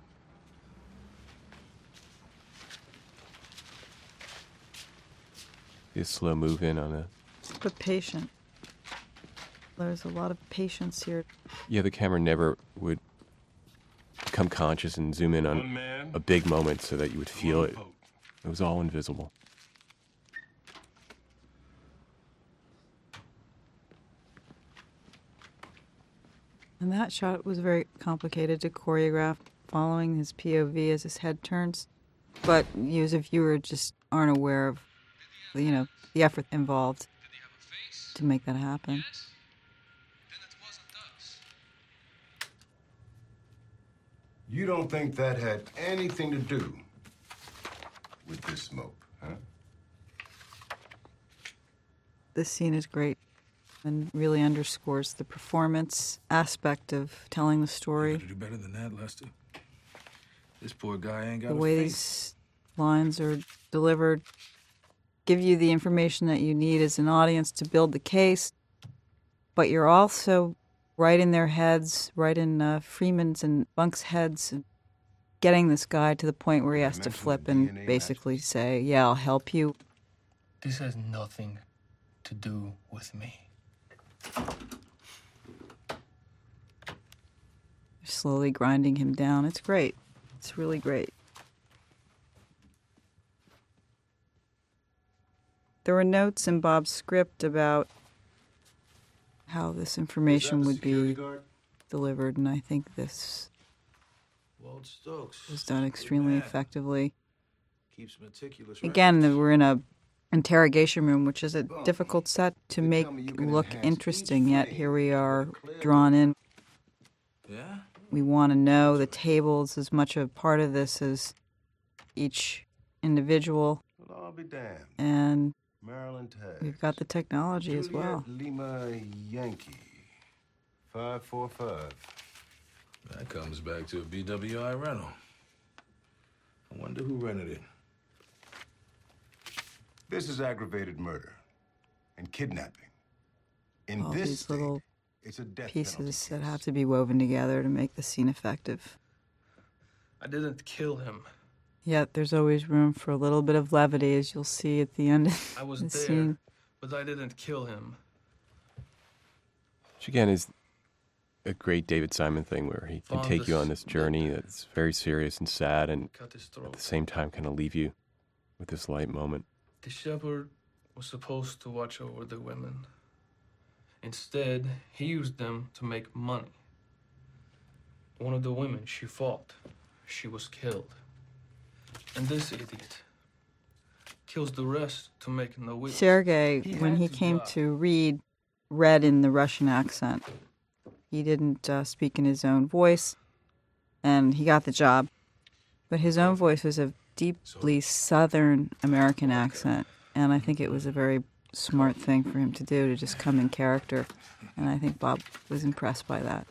A slow move in on a... But patient. There's a lot of patience here. Yeah, the camera never would become conscious and zoom in on a big moment so that you would feel it. It was all invisible. And that shot was very complicated to choreograph, following his P O V as his head turns. But you as a viewer just aren't aware of, you know, the effort involved to make that happen. You don't think that had anything to do with this smoke, huh? This scene is great and really underscores the performance aspect of telling the story. You gotta do better than that, Lester. This poor guy ain't got The a way face. these lines are delivered give you the information that you need as an audience to build the case, but you're also right in their heads, right in uh, Freeman's and Bunk's heads, and getting this guy to the point where he has to flip and basically say, yeah, I'll help you. This has nothing to do with me. Slowly grinding him down. It's great. It's really great. There were notes in Bob's script about how this information would be delivered, and I think this Walt Stokes. was done extremely effectively. Keeps meticulous. Again, we're in a interrogation room, which is a difficult set to make look interesting, yet here we are drawn in. Yeah? We want to know the tables as much a part of this as each individual. Well, I'll be damned. And Maryland Tag. we've got the technology as well. Juliet Lima Yankee. five four five. That comes back to a B W I rental. I wonder who rented it. This is aggravated murder and kidnapping. In All this these state, little it's a death pieces that have to be woven together to make the scene effective. I didn't kill him. Yet there's always room for a little bit of levity, as you'll see at the end of I was the there, scene. but I didn't kill him. Which again is a great David Simon thing where he can Found take you this on this journey that's very serious and sad and Cut his at throat. the same time kind of leave you with this light moment. The shepherd was supposed to watch over the women. Instead, he used them to make money. One of the women, she fought. She was killed. And this idiot kills the rest to make no witness. Sergei, He when had he to came die. to read, read in the Russian accent. He didn't uh, speak in his own voice, and he got the job. But his own voice was a deeply Southern American accent, and I think it was a very smart thing for him to do, to just come in character. And I think Bob was impressed by that.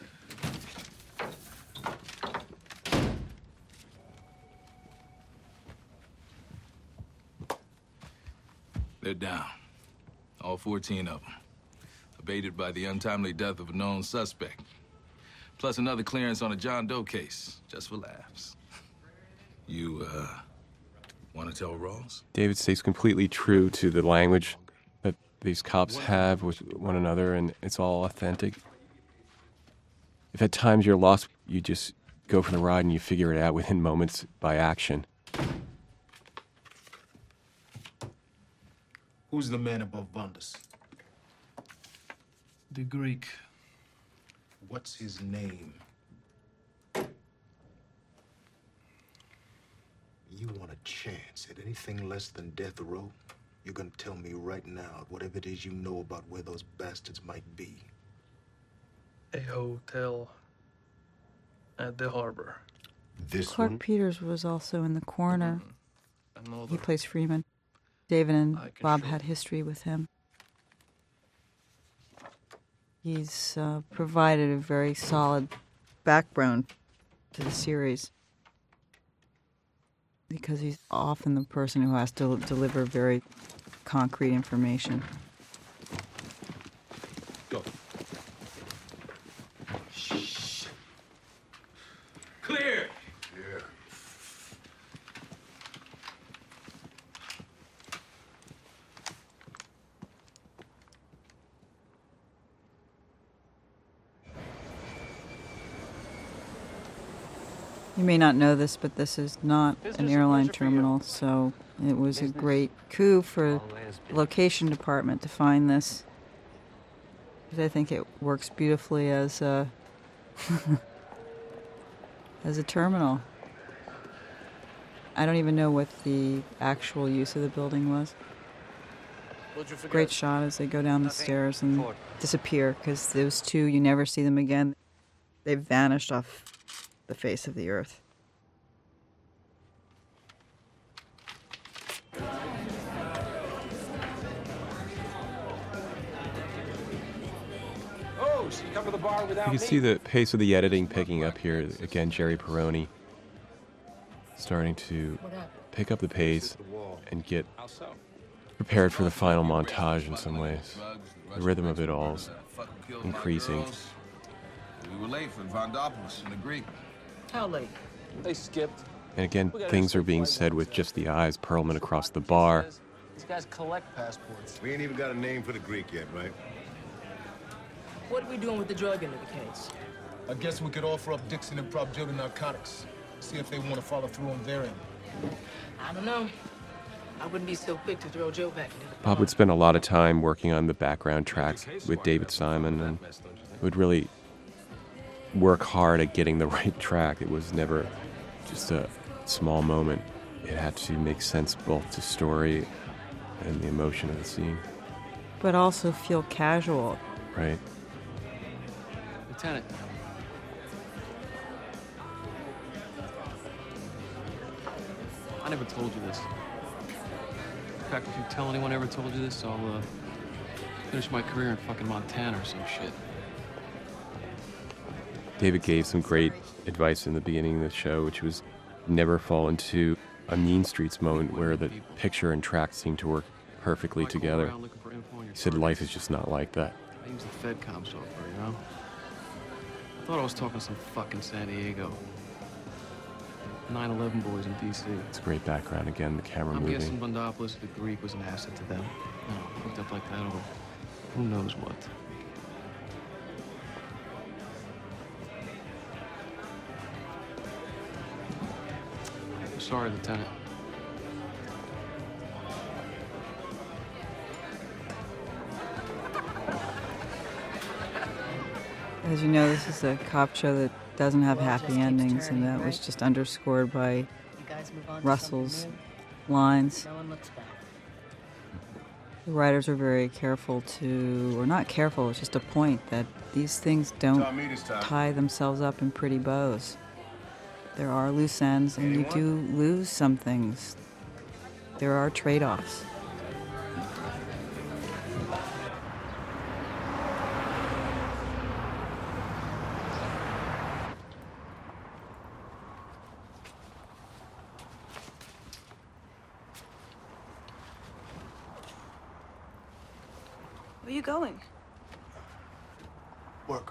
They're down. All fourteen of them. Abated by the untimely death of a known suspect. Plus another clearance on a John Doe case, just for laughs. You, uh, want to tell Ross? David stays completely true to the language that these cops have with one another, and it's all authentic. If at times you're lost, you just go for the ride and you figure it out within moments by action. Who's the man above Vondas? The Greek. What's his name? You want a chance at anything less than death row? You're gonna tell me right now whatever it is you know about where those bastards might be. A hotel at the harbor. This Clark one? Peters was also in The Coroner. Another. He plays Freeman. David and I can Bob show had history with him. He's uh, provided a very solid backbone to the series because he's often the person who has to deliver very concrete information. Go. Clear! Yeah. You may not know this, but this is not an airline terminal, so it was a great coup for the location department to find this. Because I think it works beautifully as a as a terminal. I don't even know what the actual use of the building was. Great shot as they go down the stairs and disappear, because those two, you never see them again. They've vanished off the face of the earth. Oh, so you come to the bar without You me? can see the pace of the editing picking up here. Again, Jerry Peroni starting to pick up the pace and get prepared for the final montage in some ways. The rhythm of it all is increasing. We were late for Vondopoulos and the Greek. How late? They skipped. And again, things are being said with just the eyes. Perlman across the bar. These guys collect passports. We ain't even got a name for the Greek yet, right? What are we doing with the drug end of the case? I guess we could offer up Dixon and Prop Joe to narcotics. See if they want to follow through on their end. I don't know. I wouldn't be so quick to throw Joe back into the Bob would spend a lot of time working on the background tracks with David Simon and would really work hard at getting the right track. It was never just a small moment. It had to make sense both to story and the emotion of the scene. But also feel casual. Right. Lieutenant. I never told you this. In fact, if you tell anyone I ever told you this, I'll uh, finish my career in fucking Montana or some shit. David gave some great advice in the beginning of the show, which was never fall into a Mean Streets moment where the picture and track seem to work perfectly together. He said life is just not like that. I use the FedCom software, you know? I thought I was talking to some fucking San Diego. nine eleven boys in D C. It's a great background. Again, the camera I'm moving. guessing Vondopoulos, the Greek, was an asset to them. No, hooked up like that, or who knows what. Sorry, Lieutenant. As you know, this is a cop show that doesn't have happy endings, and that was just underscored by Russell's lines. The writers are very careful to, or not careful, it's just a point that these things don't tie themselves up in pretty bows. There are loose ends, and you do lose some things. There are trade-offs. Where are you going? Work.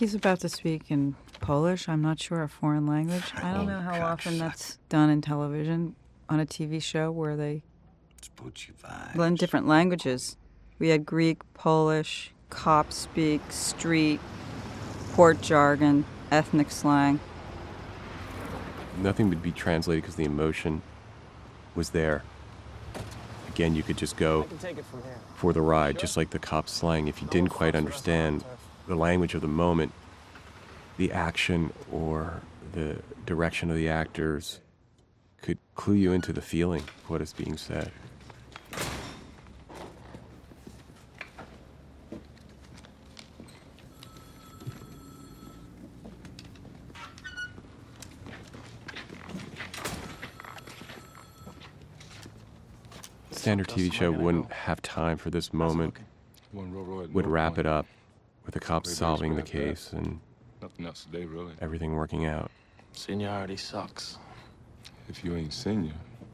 he's about to speak in Polish. I'm not sure, a foreign language. I don't know how often that's done in television on a T V show where they blend different languages. We had Greek, Polish, cop speak, street, port jargon, ethnic slang. Nothing would be translated because the emotion was there. Again, you could just go for the ride, just like the cop slang. If you didn't quite understand the language of the moment, the action or the direction of the actors could clue you into the feeling of what is being said. Standard T V show wouldn't have time for this moment, would wrap it up with the cops solving the case and Nothing else today, really. everything working out. Seniority sucks. If you ain't senior.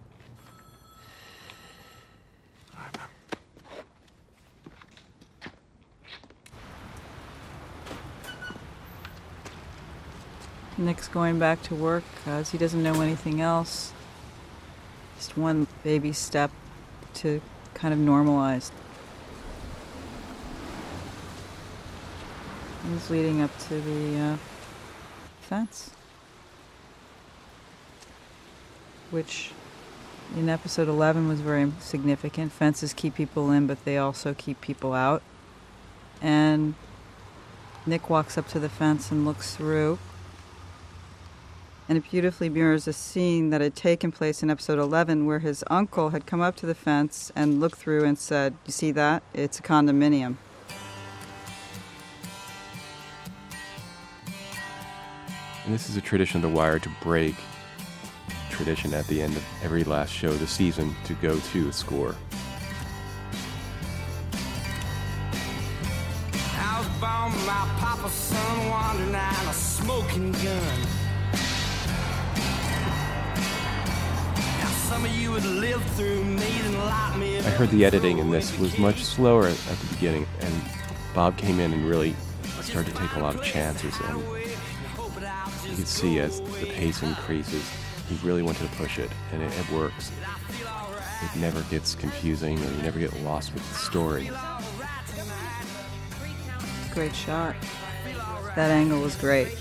Nick's going back to work because he doesn't know anything else. Just one baby step to kind of normalize. He's leading up to the uh, fence, which in episode eleven was very significant. Fences keep people in, but they also keep people out. And Nick walks up to the fence and looks through. And it beautifully mirrors a scene that had taken place in episode eleven where his uncle had come up to the fence and looked through and said, "You see that? It's a condominium." And this is a tradition of The Wire to break tradition at the end of every last show of the season to go to a score. I was born by my papa's son, wandering out a smoking gun. Now some of you would live through me and lock me I heard the editing in this was much slower at, at the beginning, and Bob came in and really started to take a lot of chances, and you could see as the pace increases, he really wanted to push it, and it, it works. It never gets confusing, or you never get lost with the story. Great shot. That angle was great.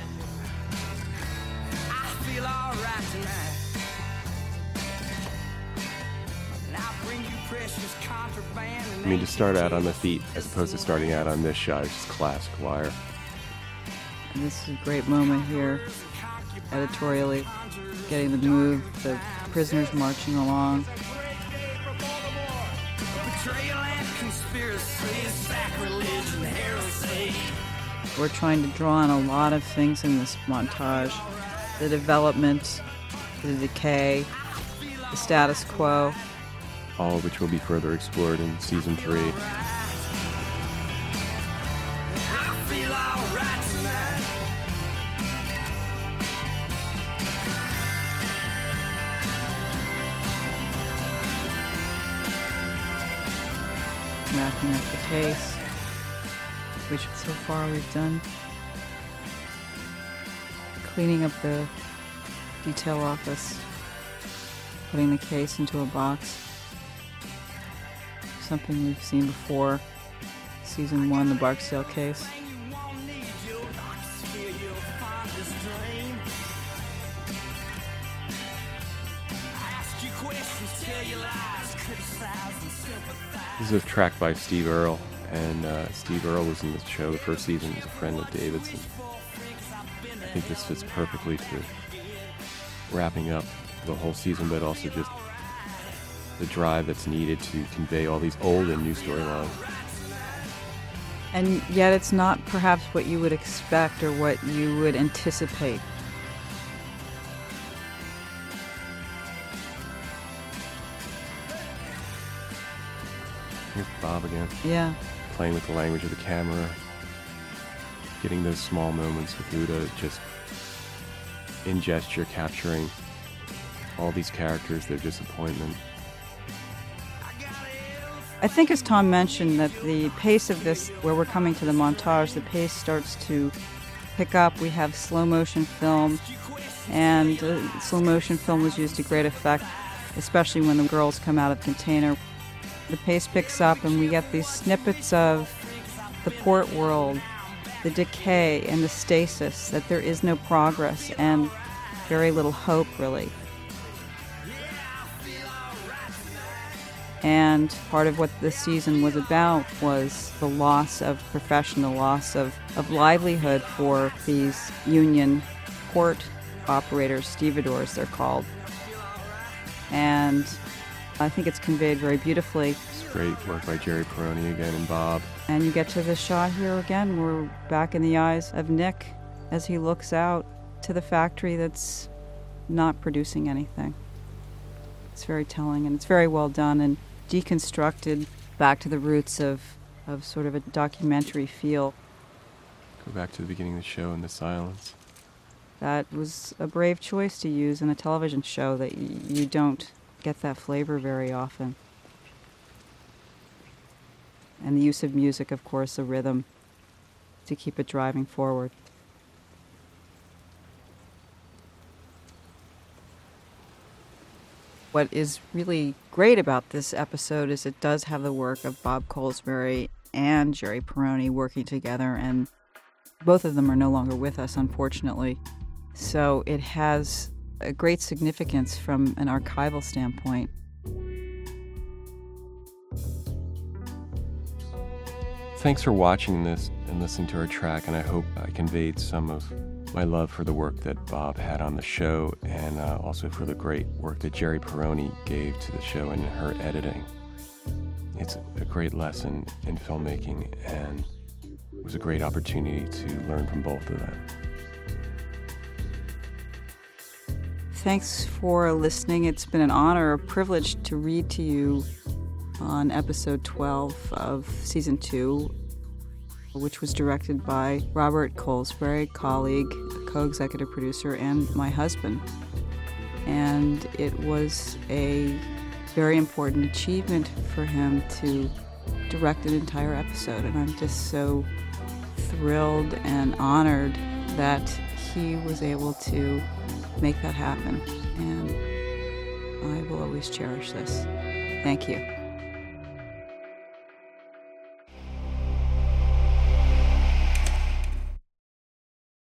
I mean, to start out on the feet as opposed to starting out on this shot is just classic Wire. And this is a great moment here, editorially, getting the move, the prisoners marching along. We're trying to draw on a lot of things in this montage. The development, the decay, the status quo. All of which will be further explored in season three. Wrapping up the case, which so far we've done. Cleaning up the detail office, putting the case into a box. Something we've seen before. Season one, the Barksdale case. This is a track by Steve Earle, and uh, Steve Earle was in the show the first season. He's a friend of David's. And I think this fits perfectly to wrapping up the whole season, but also just the drive that's needed to convey all these old and new storylines. And yet it's not perhaps what you would expect or what you would anticipate. Here's Bob again. Yeah. Playing with the language of the camera. Getting those small moments with Uda, just in gesture capturing all these characters, their disappointment. I think, as Tom mentioned, that the pace of this, where we're coming to the montage, the pace starts to pick up. We have slow motion film, and uh, slow motion film was used to great effect, especially when the girls come out of the container. The pace picks up, and we get these snippets of the port world, the decay and the stasis, that there is no progress and very little hope, really. And part of what this season was about was the loss of profession, the loss of, of livelihood for these union port operators, stevedores they're called. And I think it's conveyed very beautifully. It's great work by Jerry Peroni again and Bob. And you get to the shot here again. We're back in the eyes of Nick as he looks out to the factory that's not producing anything. It's very telling, and it's very well done and deconstructed back to the roots of, of sort of a documentary feel. Go back to the beginning of the show and the silence. That was a brave choice to use in a television show that y- you don't get that flavor very often. And the use of music, of course, a rhythm to keep it driving forward. What is really great about this episode is it does have the work of Bob Colesbury and Jerry Peroni working together, and both of them are no longer with us, unfortunately. So it has a great significance from an archival standpoint. Thanks for watching this and listening to our track, and I hope I conveyed some of my love for the work that Bob had on the show, and uh, also for the great work that Jerry Peroni gave to the show in her editing. It's a great lesson in filmmaking, and it was a great opportunity to learn from both of them. Thanks for listening. It's been an honor, a privilege to read to you on episode twelve of season two, which was directed by Robert Colesbury, colleague, co-executive producer, and my husband. And it was a very important achievement for him to direct an entire episode. And I'm just so thrilled and honored that he was able to make that happen. And I will always cherish this. Thank you.